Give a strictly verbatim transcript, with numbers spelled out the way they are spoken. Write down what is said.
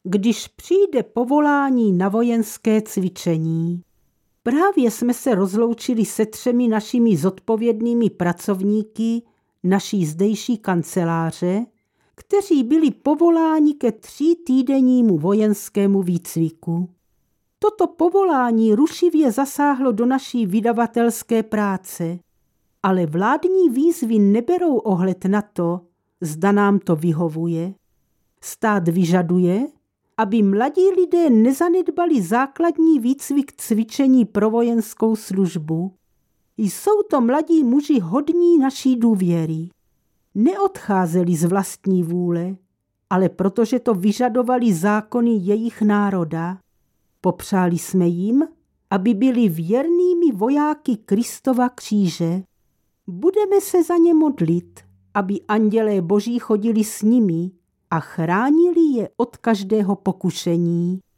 když přijde povolání na vojenské cvičení. Právě jsme se rozloučili se třemi našimi zodpovědnými pracovníky naší zdejší kanceláře, kteří byli povoláni ke třítýdennímu vojenskému výcviku. Toto povolání rušivě zasáhlo do naší vydavatelské práce, ale vládní výzvy neberou ohled na to, zda nám to vyhovuje. Stát vyžaduje, aby mladí lidé nezanedbali základní výcvik cvičení pro vojenskou službu. Jsou to mladí muži hodní naší důvěry. Neodcházeli z vlastní vůle, ale protože to vyžadovali zákony jejich národa. Popřáli jsme jim, aby byli věrnými vojáky Kristova kříže. Budeme se za ně modlit, aby andělé boží chodili s nimi a chránili je od každého pokušení.